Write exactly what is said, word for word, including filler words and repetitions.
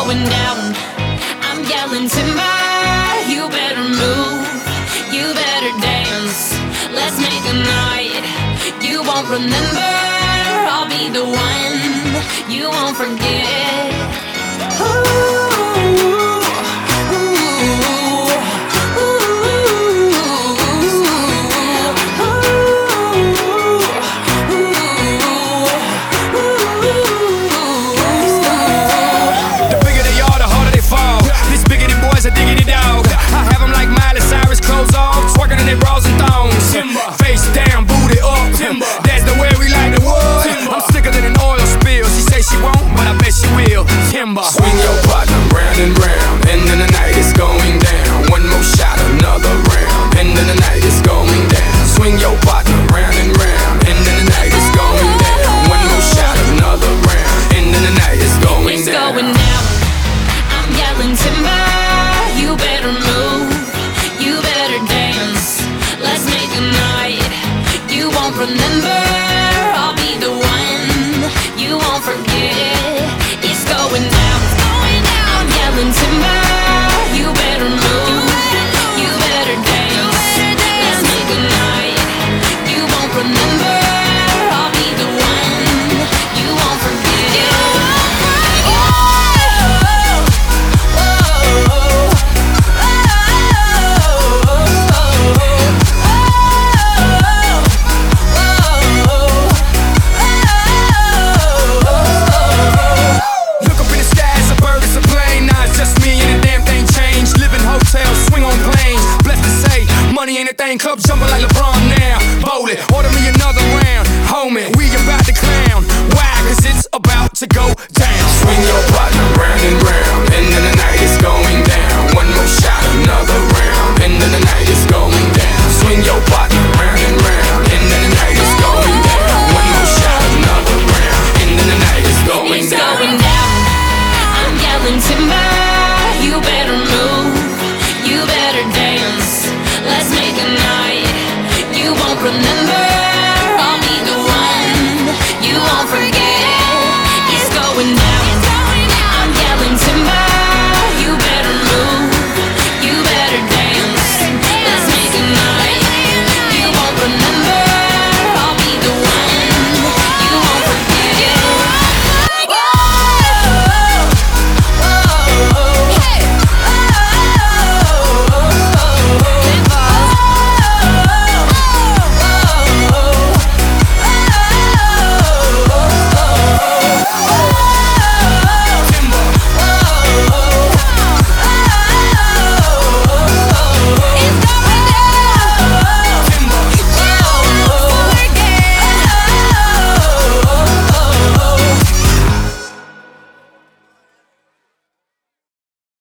going down. I'm yelling timber, you better move, you better dance. Let's make a night you won't remember. I'll be the one you won't forget. Ooh. Face down, booty up. Timber. That's the way we like the wood. Timber. I'm sicker than an oil spill. She say she won't, but I bet she will. Timber. Swing your partner round and round, and then the night is going down. One more shot, another round, and then the night is going down. Swing your partner round and round, and then the night is going down. One more shot, another round, and then the night is going it's down. It's going down. I'm yelling timber, you better move, you better dance. Let's make a night you won't remember.